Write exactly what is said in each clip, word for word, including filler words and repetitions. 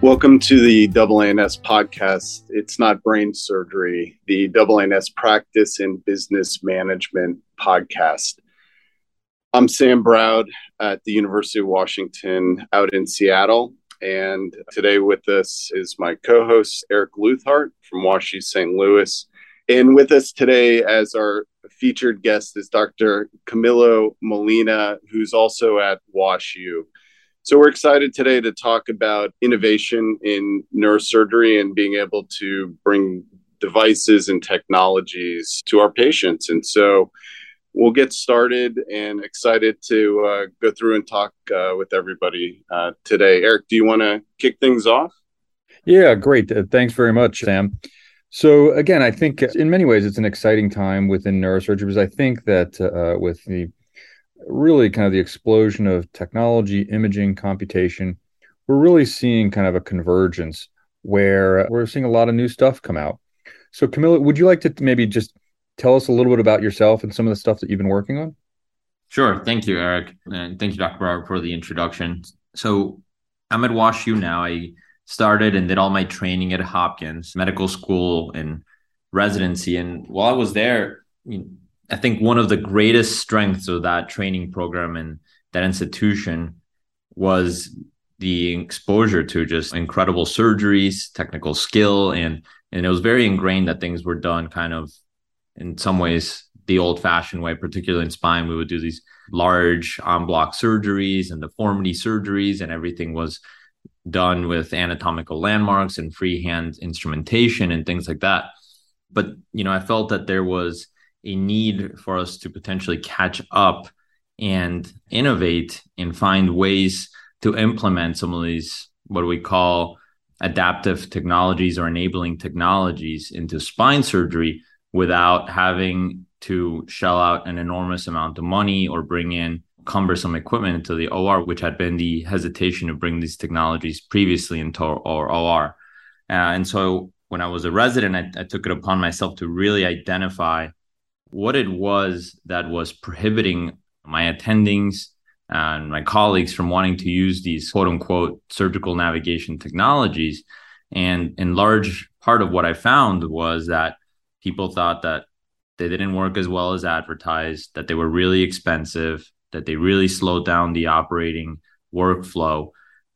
Welcome to the A A N S podcast. It's not brain surgery, the A A N S Practice and Business Management podcast. I'm Sam Browd at the University of Washington out in Seattle. And today with us is my co-host, Eric Luthart from WashU Saint Louis. And with us today as our featured guest is Doctor Camilo Molina, who's also at WashU. So we're excited today to talk about innovation in neurosurgery and being able to bring devices and technologies to our patients. And so we'll get started and excited to uh, go through and talk uh, with everybody uh, today. Eric, do you want to kick things off? Yeah, great. Uh, thanks very much, Sam. So again, I think in many ways it's an exciting time within neurosurgery because I think that uh, with the really kind of the explosion of technology, imaging, computation, we're really seeing kind of a convergence where we're seeing a lot of new stuff come out. So Camilo, would you like to maybe just tell us a little bit about yourself and some of the stuff that you've been working on? Sure. Thank you, Eric. And thank you, Doctor Brower, for the introduction. So I'm at WashU now. I started and did all my training at Hopkins Medical School and residency. And while I was there, you know, I think one of the greatest strengths of that training program and that institution was the exposure to just incredible surgeries, technical skill, and and it was very ingrained that things were done kind of in some ways the old-fashioned way, particularly in spine. We would do these large en bloc surgeries and deformity surgeries, and everything was done with anatomical landmarks and freehand instrumentation and things like that. But you know, I felt that there was a need for us to potentially catch up and innovate and find ways to implement some of these, what we call adaptive technologies or enabling technologies into spine surgery without having to shell out an enormous amount of money or bring in cumbersome equipment into the O R, which had been the hesitation to bring these technologies previously into our O R. Uh, and so when I was a resident, I, I took it upon myself to really identify what it was that was prohibiting my attendings and my colleagues from wanting to use these quote unquote surgical navigation technologies. And in large part of what I found was that people thought that they didn't work as well as advertised, that they were really expensive, that they really slowed down the operating workflow.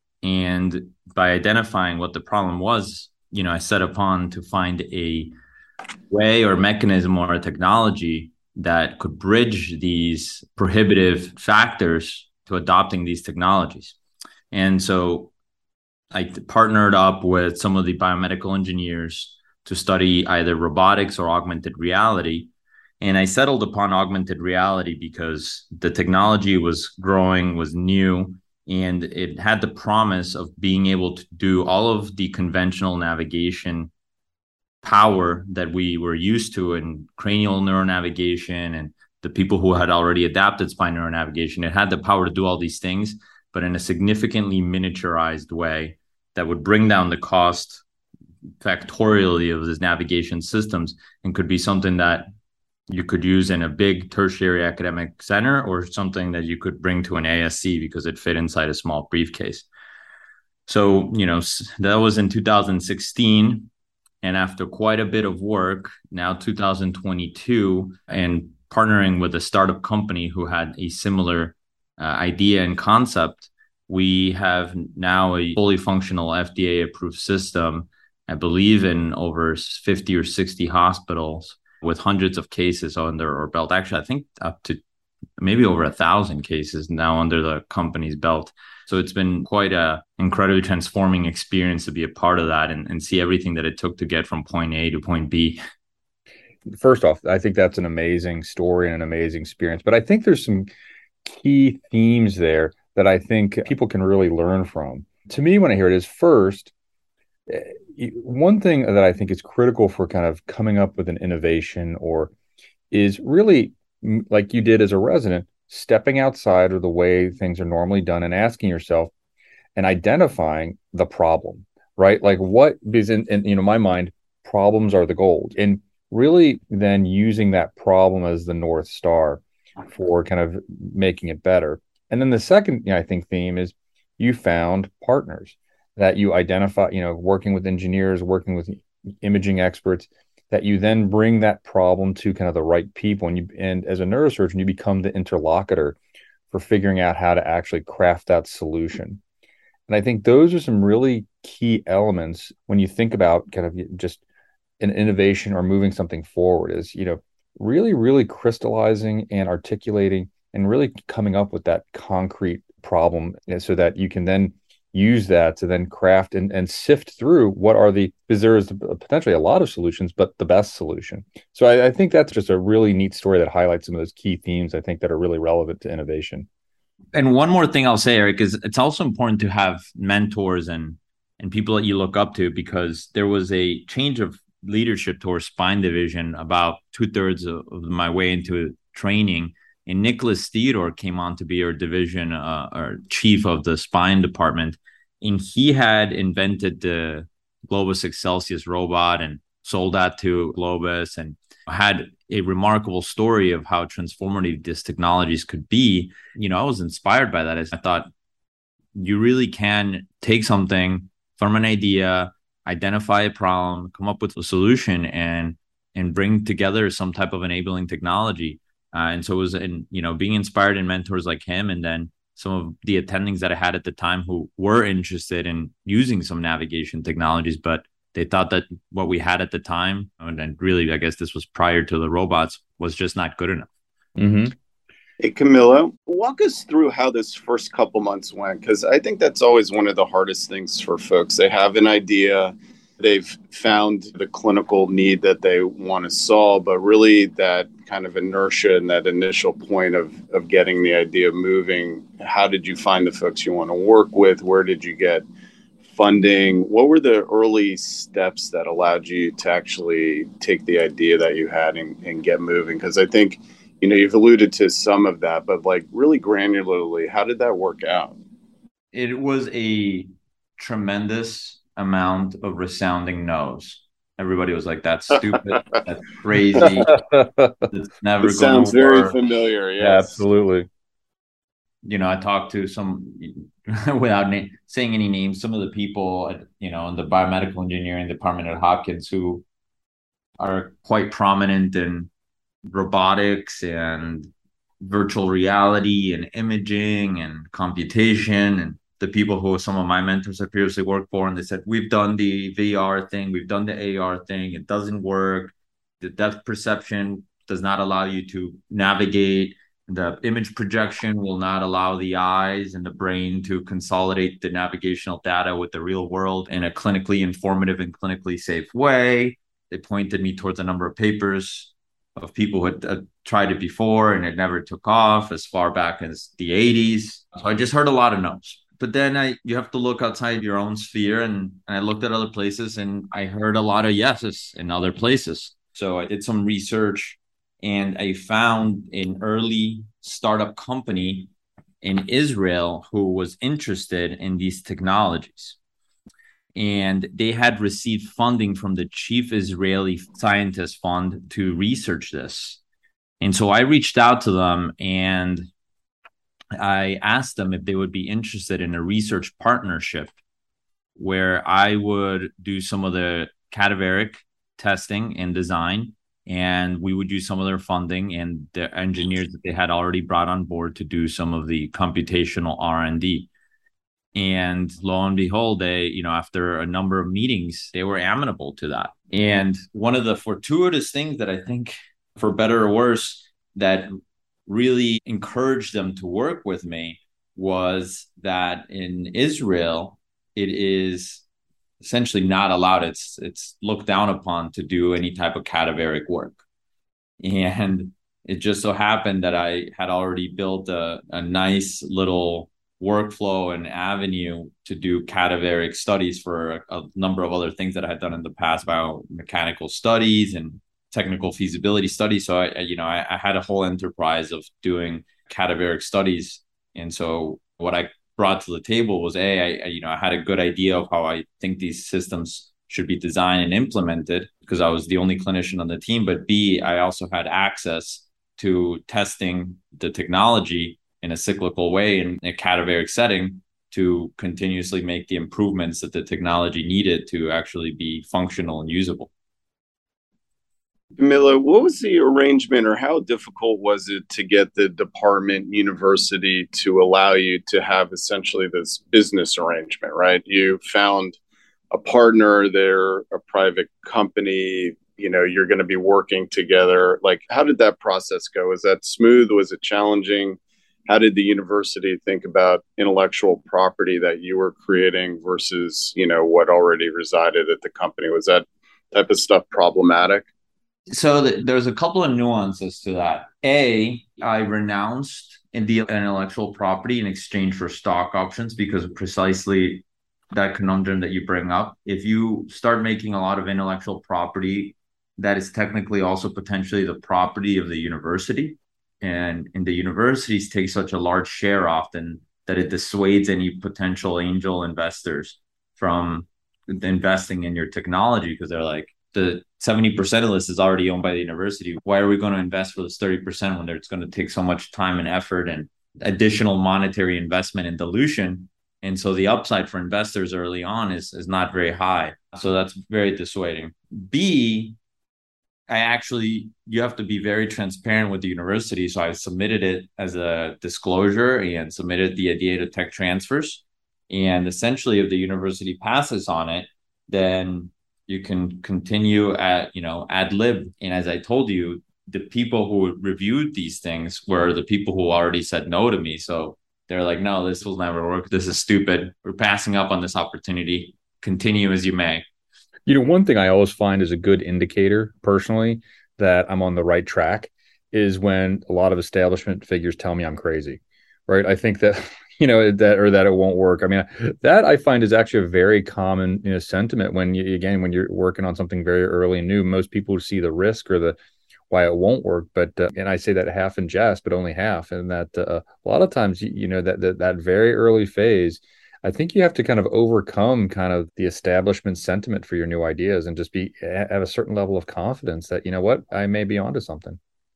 And by identifying what the problem was, you know, I set upon to find a way or mechanism or a technology that could bridge these prohibitive factors to adopting these technologies. And so I partnered up with some of the biomedical engineers to study either robotics or augmented reality. And I settled upon augmented reality because the technology was growing, was new, and it had the promise of being able to do all of the conventional navigation power that we were used to in cranial neuronavigation and the people who had already adapted spine neuronavigation. It had the power to do all these things, but in a significantly miniaturized way that would bring down the cost factorially of these navigation systems and could be something that you could use in a big tertiary academic center or something that you could bring to an A S C because it fit inside a small briefcase. So, you know, that was in two thousand sixteen. And after quite a bit of work, now two thousand twenty-two, and partnering with a startup company who had a similar uh, idea and concept, we have now a fully functional F D A-approved system, I believe in over fifty or sixty hospitals with hundreds of cases under our belt. Actually, I think up to maybe over a thousand cases now under the company's belt. So it's been quite a incredibly transforming experience to be a part of that and, and see everything that it took to get from point A to point B. First off, I think that's an amazing story and an amazing experience. But I think there's some key themes there that I think people can really learn from. To me, when I hear it is first, one thing that I think is critical for kind of coming up with an innovation or is really like you did as a resident, stepping outside of the way things are normally done and asking yourself and identifying the problem, right? Like what is in, in you know, my mind, problems are the gold. And really then using that problem as the North Star for kind of making it better. And then the second, you know, I think theme is you found partners. that you identify, you know, working with engineers, working with imaging experts, that you then bring that problem to kind of the right people. And you, and as a neurosurgeon, you become the interlocutor for figuring out how to actually craft that solution. And I think those are some really key elements when you think about kind of just an innovation or moving something forward, is, you know, really, really crystallizing and articulating and really coming up with that concrete problem, you know, so that you can then use that to then craft and, and sift through what are the, because there is potentially a lot of solutions, but the best solution. So I, I think that's just a really neat story that highlights some of those key themes, I think, that are really relevant to innovation. And one more thing I'll say, Eric, is it's also important to have mentors and and people that you look up to, because there was a change of leadership towards spine division about two thirds of, of my way into training. And Nicholas Theodore came on to be our division uh, or chief of the spine department. And he had invented the Globus Excelsius robot and sold that to Globus, and had a remarkable story of how transformative these technologies could be. You know, I was inspired by that. I thought, you really can take something from an idea, identify a problem, come up with a solution, and and bring together some type of enabling technology. Uh, and so it was, in, you know, being inspired in mentors like him, and then some of the attendings that I had at the time who were interested in using some navigation technologies, but they thought that what we had at the time, and then really, I guess this was prior to the robots, was just not good enough. Mm-hmm. Hey, Camilo, walk us through how this first couple months went, because I think that's always one of the hardest things for folks. They have an idea, they've found the clinical need that they want to solve, but really that kind of inertia and that initial point of, of getting the idea moving. How did you find the folks you want to work with? Where did you get funding? What were the early steps that allowed you to actually take the idea that you had and, and get moving? Because I think, you know, you've alluded to some of that, but like really granularly, how did that work out? It was a tremendous amount of resounding no's. Everybody was like, "That's stupid. That's crazy. It's never It going sounds to very work." familiar. Yes. Yeah, absolutely. You know, I talked to some, without na- saying any names, some of the people, at, you know, in the biomedical engineering department at Hopkins who are quite prominent in robotics and virtual reality and imaging and computation, and the people who some of my mentors have previously worked for. And they said, we've done the V R thing, we've done the A R thing, it doesn't work. The depth perception does not allow you to navigate. The image projection will not allow the eyes and the brain to consolidate the navigational data with the real world in a clinically informative and clinically safe way. They pointed me towards a number of papers of people who had uh, tried it before and it never took off, as far back as the eighties. So I just heard a lot of no's. But then I, you have to look outside your own sphere, and, and I looked at other places and I heard a lot of yeses in other places. So I did some research, and I found an early startup company in Israel who was interested in these technologies. And they had received funding from the Chief Israeli Scientist Fund to research this. And so I reached out to them and I asked them if they would be interested in a research partnership where I would do some of the cadaveric testing and design, and we would use some of their funding and the engineers that they had already brought on board to do some of the computational R and D. And lo and behold, they, you know, after a number of meetings, they were amenable to that. And one of the fortuitous things that I think, for better or worse, that really encouraged them to work with me was that in Israel, it is essentially not allowed. It's it's looked down upon to do any type of cadaveric work. And it just so happened that I had already built a, a nice little workflow and avenue to do cadaveric studies for a, a number of other things that I had done in the past, biomechanical studies and technical feasibility studies. So I, you know, I, I had a whole enterprise of doing cadaveric studies. And so what I brought to the table was A, I, you know, I had a good idea of how I think these systems should be designed and implemented because I was the only clinician on the team. But B, I also had access to testing the technology in a cyclical way in a cadaveric setting to continuously make the improvements that the technology needed to actually be functional and usable. Camilla, what was the arrangement, or how difficult was it to get the department university to allow you to have essentially this business arrangement, right? You found a partner, they're a private company, you know, you're going to be working together. Like, how did that process go? Was that smooth? Was it challenging? How did the university think about intellectual property that you were creating versus, you know, what already resided at the company? Was that type of stuff problematic? So th- there's a couple of nuances to that. A, I renounced in the intellectual property in exchange for stock options because of precisely that conundrum that you bring up. If you start making a lot of intellectual property, that is technically also potentially the property of the university. And, and the universities take such a large share often that it dissuades any potential angel investors from investing in your technology, because they're like, the seventy percent of this is already owned by the university. Why are we going to invest for this thirty percent when it's going to take so much time and effort and additional monetary investment and dilution? And so the upside for investors early on is, is not very high. So that's very dissuading. B, I actually, you have to be very transparent with the university. So I submitted it as a disclosure and submitted the idea to tech transfers. And essentially, if the university passes on it, then you can continue at, you know, ad lib. And as I told you, the people who reviewed these things were the people who already said no to me. So they're like, no, this will never work. This is stupid. We're passing up on this opportunity. Continue as you may. You know, one thing I always find is a good indicator personally that I'm on the right track is when a lot of establishment figures tell me I'm crazy, right? I think that, you know, that, or that it won't work. I mean, that I find is actually a very common, you know, sentiment when you, again, when you're working on something very early and new, most people see the risk or the, why it won't work. But, uh, and I say that half in jest, but only half. And that uh, a lot of times, you, you know, that, that, that very early phase, I think you have to kind of overcome kind of the establishment sentiment for your new ideas and just be, have a certain level of confidence that, you know what, I may be onto something.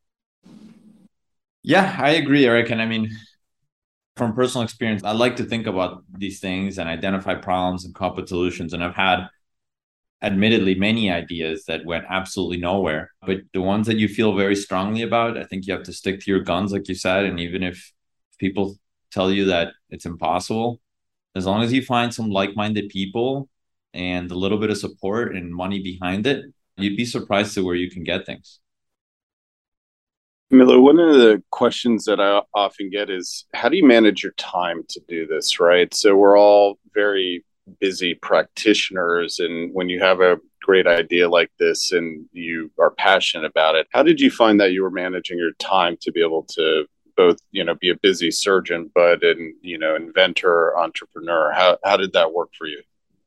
Yeah, I agree, Eric. And I mean, from personal experience, I like to think about these things and identify problems and come up with solutions. And I've had, admittedly, many ideas that went absolutely nowhere. But the ones that you feel very strongly about, I think you have to stick to your guns, like you said. And even if people tell you that it's impossible, as long as you find some like-minded people and a little bit of support and money behind it, you'd be surprised to where you can get things. Miller, one of the questions that I often get is, how do you manage your time to do this, right? So we're all very busy practitioners, and when you have a great idea like this and you are passionate about it, how did you find that you were managing your time to be able to both, you know, be a busy surgeon, but an, you know, inventor, entrepreneur? How how did that work for you?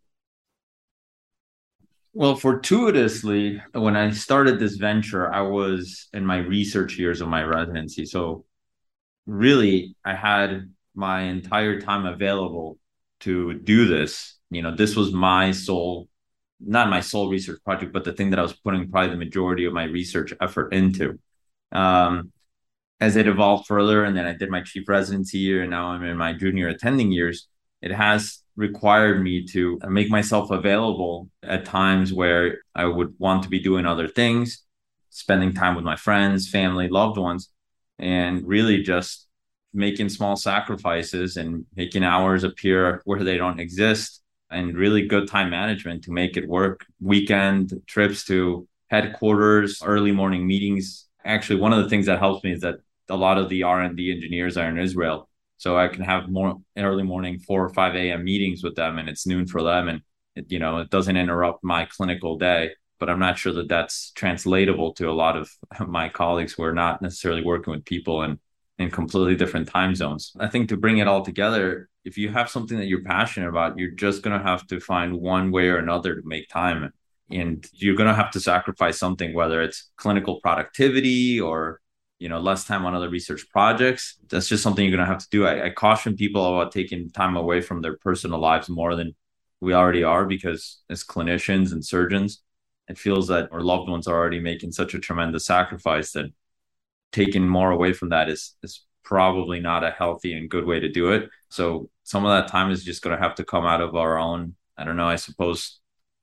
Well, fortuitously, when I started this venture, I was in my research years of my residency. So really, I had my entire time available to do this. You know, this was my sole, not my sole research project, but the thing that I was putting probably the majority of my research effort into. Um, as it evolved further, and then I did my chief residency year, and now I'm in my junior attending years, it has required me to make myself available at times where I would want to be doing other things, spending time with my friends, family, loved ones, and really just making small sacrifices and making hours appear where they don't exist, and really good time management to make it work. Weekend trips to headquarters, early morning meetings. Actually, one of the things that helps me is that a lot of the R and D engineers are in Israel. So I can have more early morning, four or five a.m. meetings with them, and it's noon for them. And, it, you know, it doesn't interrupt my clinical day, but I'm not sure that that's translatable to a lot of my colleagues who are not necessarily working with people in, in completely different time zones. I think to bring it all together, if you have something that you're passionate about, you're just going to have to find one way or another to make time. And you're going to have to sacrifice something, whether it's clinical productivity or, you know, less time on other research projects. That's just something you're going to have to do. I, I caution people about taking time away from their personal lives more than we already are, because as clinicians and surgeons, it feels that our loved ones are already making such a tremendous sacrifice that taking more away from that is, is probably not a healthy and good way to do it. So some of that time is just going to have to come out of our own, I don't know, I suppose,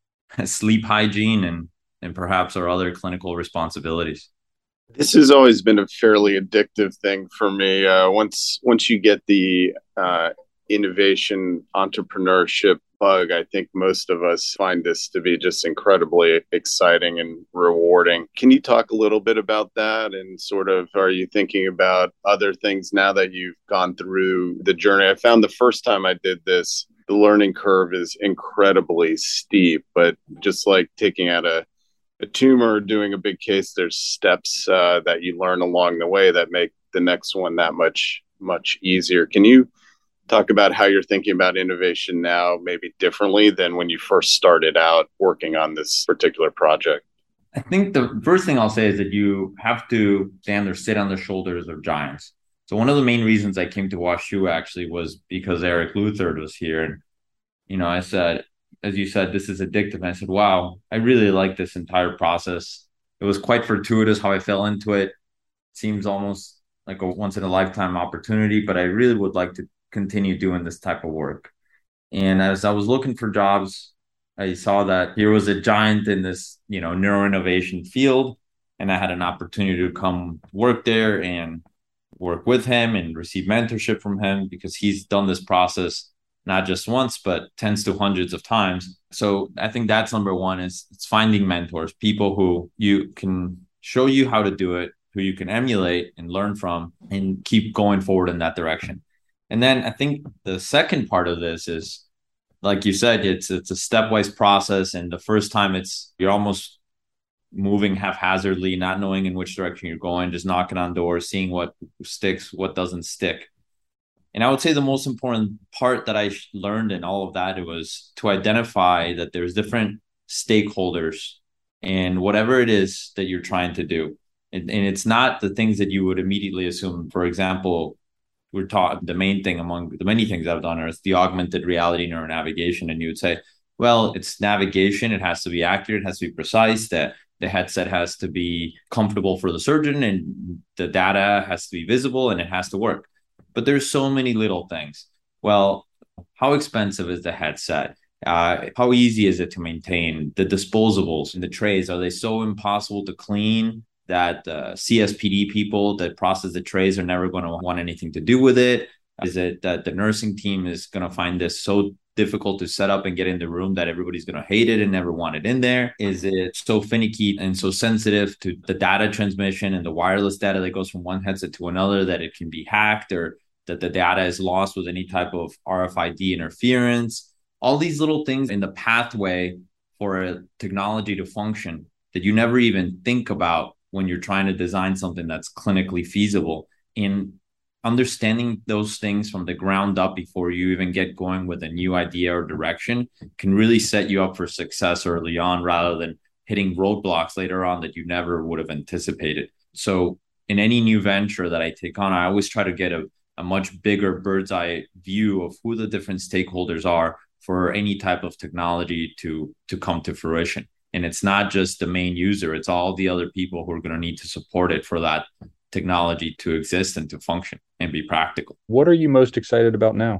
sleep hygiene and and perhaps our other clinical responsibilities. This has always been a fairly addictive thing for me. Uh, once once you get the uh, innovation entrepreneurship bug, I think most of us find this to be just incredibly exciting and rewarding. Can you talk a little bit about that? And sort of, are you thinking about other things now that you've gone through the journey? I found the first time I did this, the learning curve is incredibly steep, but just like taking out a a tumor, doing a big case, there's steps uh, that you learn along the way that make the next one that much, much easier. Can you talk about how you're thinking about innovation now, maybe differently than when you first started out working on this particular project? I think the first thing I'll say is that you have to stand or sit on the shoulders of giants. So one of the main reasons I came to WashU actually was because Eric Luthard was here. And, you know, I said, as you said, this is addictive. And I said, wow, I really like this entire process. It was quite fortuitous how I fell into it. Seems almost like a once in a lifetime opportunity, but I really would like to continue doing this type of work. And as I was looking for jobs, I saw that here was a giant in this, you know, neuroinnovation field. And I had an opportunity to come work there and work with him and receive mentorship from him because he's done this process not just once, but tens to hundreds of times. So I think that's number one is it's finding mentors, people who you can show you how to do it, who you can emulate and learn from and keep going forward in that direction. And then I think the second part of this is, like you said, it's it's a stepwise process. And the first time it's, you're almost moving haphazardly, not knowing in which direction you're going, just knocking on doors, seeing what sticks, what doesn't stick. And I would say the most important part that I learned in all of that, it was to identify that there's different stakeholders in whatever it is that you're trying to do. And, and it's not the things that you would immediately assume. For example, we're taught the main thing among the many things I've done is the augmented reality neuronavigation. And you would say, well, it's navigation. It has to be accurate. It has to be precise. That the headset has to be comfortable for the surgeon and the data has to be visible and it has to work. But there's so many little things. Well, how expensive is the headset? Uh, how easy is it to maintain? The disposables and the trays, are they so impossible to clean that uh, C S P D people that process the trays are never going to want anything to do with it? Is it that the nursing team is going to find this so difficult to set up and get in the room that everybody's going to hate it and never want it in there? Is it so finicky and so sensitive to the data transmission and the wireless data that goes from one headset to another that it can be hacked, or that the data is lost with any type of R F I D interference? All these little things in the pathway for a technology to function that you never even think about when you're trying to design something that's clinically feasible. In understanding those things from the ground up before you even get going with a new idea or direction can really set you up for success early on rather than hitting roadblocks later on that you never would have anticipated. So in any new venture that I take on, I always try to get a a much bigger bird's eye view of who the different stakeholders are for any type of technology to, to come to fruition. And it's not just the main user, it's all the other people who are going to need to support it for that technology to exist and to function and be practical. What are you most excited about now?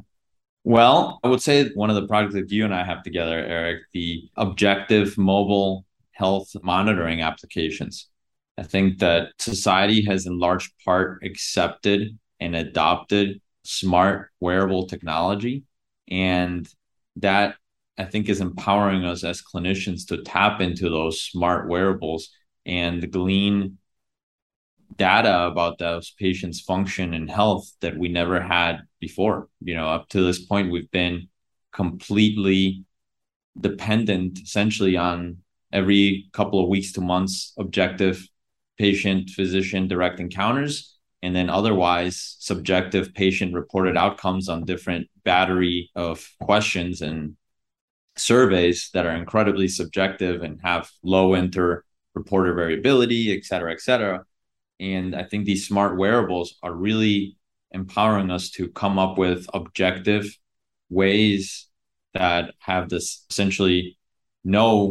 Well, I would say one of the projects that you and I have together, Eric, the objective mobile health monitoring applications. I think that society has in large part accepted and adopted smart wearable technology. And that, I think, is empowering us as clinicians to tap into those smart wearables and glean data about those patients' function and health that we never had before. You know, up to this point, we've been completely dependent essentially on every couple of weeks to months objective patient physician direct encounters, and then otherwise subjective patient reported outcomes on different battery of questions and surveys that are incredibly subjective and have low inter-reporter variability, et cetera, et cetera. And I think these smart wearables are really empowering us to come up with objective ways that have this essentially no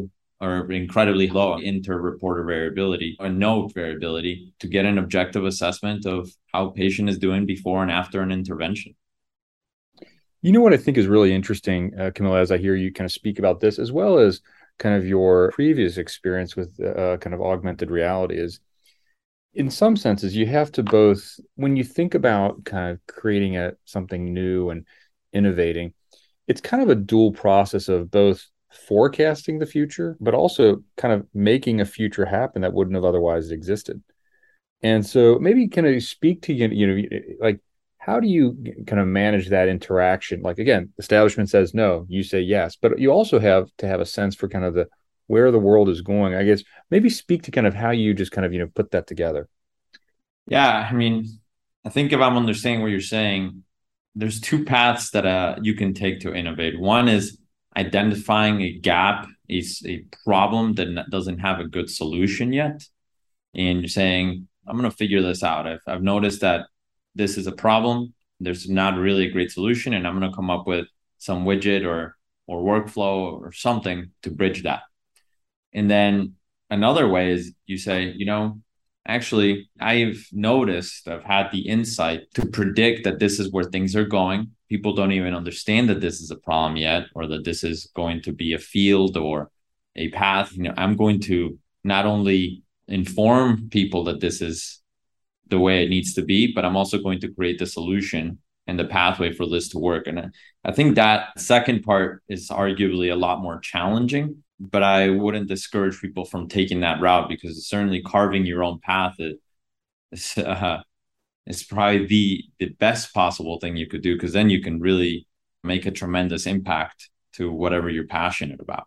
or incredibly low inter-reporter variability or no variability to get an objective assessment of how a patient is doing before and after an intervention. You know what I think is really interesting, uh, Camilla, as I hear you kind of speak about this, as well as kind of your previous experience with uh, kind of augmented reality, is in some senses, you have to both, when you think about kind of creating a, something new and innovating, it's kind of a dual process of both forecasting the future, but also kind of making a future happen that wouldn't have otherwise existed. And so maybe can I speak to, you you know, like, how do you kind of manage that interaction? Like, again, establishment says no, you say yes, but you also have to have a sense for kind of the where the world is going. I guess maybe speak to kind of how you just kind of, you know, put that together. Yeah, I mean, I think if I'm understanding what you're saying, there's two paths that uh, you can take to innovate. One is identifying a gap, is a problem that doesn't have a good solution yet. And you're saying, I'm going to figure this out. I've, I've noticed that this is a problem. There's not really a great solution, and I'm going to come up with some widget or or workflow or something to bridge that. And then another way is you say, you know, actually, I've noticed, I've had the insight to predict that this is where things are going. People don't even understand that this is a problem yet, or that this is going to be a field or a path. You know, I'm going to not only inform people that this is the way it needs to be, but I'm also going to create the solution and the pathway for this to work. And I think that second part is arguably a lot more challenging, but I wouldn't discourage people from taking that route, because certainly carving your own path is, uh, is probably the, the best possible thing you could do, because then you can really make a tremendous impact to whatever you're passionate about.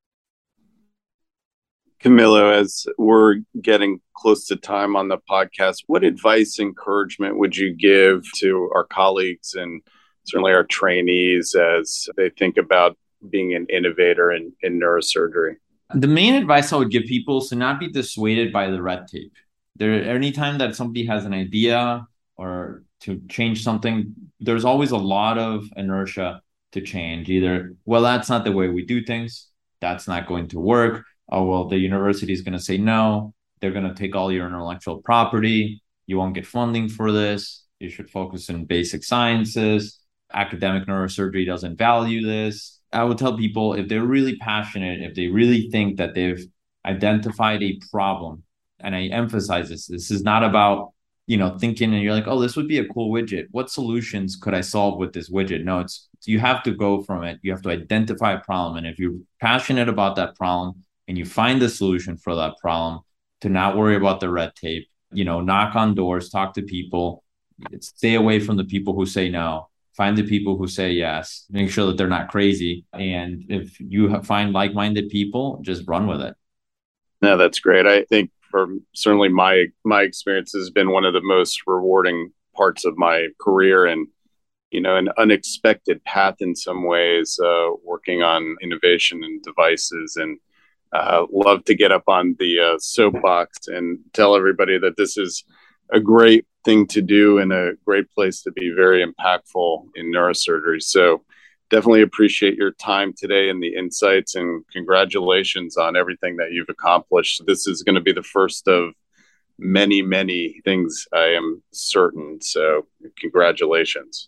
Camilo, as we're getting close to time on the podcast, what advice, encouragement would you give to our colleagues and certainly our trainees as they think about being an innovator in, in neurosurgery? The main advice I would give people is to not be dissuaded by the red tape. There, anytime that somebody has an idea or to change something, there's always a lot of inertia to change. Either, well, that's not the way we do things. That's not going to work. Oh, well, the university is going to say no. They're going to take all your intellectual property. You won't get funding for this. You should focus on basic sciences. Academic neurosurgery doesn't value this. I would tell people, if they're really passionate, if they really think that they've identified a problem, and I emphasize this, this is not about, you know, thinking and you're like, oh, this would be a cool widget. What solutions could I solve with this widget? No, it's, you have to go from it. You have to identify a problem. And if you're passionate about that problem, and you find the solution for that problem, to not worry about the red tape, you know, knock on doors, talk to people, stay away from the people who say no, find the people who say yes, make sure that they're not crazy. And if you find like-minded people, just run with it. No, that's great. I think for certainly my, my experience has been one of the most rewarding parts of my career, and, you know, an unexpected path in some ways, uh, working on innovation and devices. And Uh, love to get up on the uh, soapbox and tell everybody that this is a great thing to do and a great place to be very impactful in neurosurgery. So definitely appreciate your time today and the insights, and congratulations on everything that you've accomplished. This is going to be the first of many, many things, I am certain. So congratulations.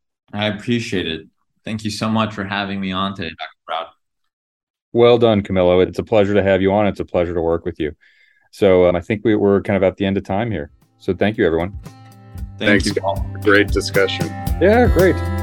I appreciate it. Thank you so much for having me on today, Doctor Brown. Well done, Camilo. It's a pleasure to have you on. It's a pleasure to work with you. So um, I think we, we're kind of at the end of time here. So thank you, everyone. Thanks. Thanks. Great discussion. Yeah, great.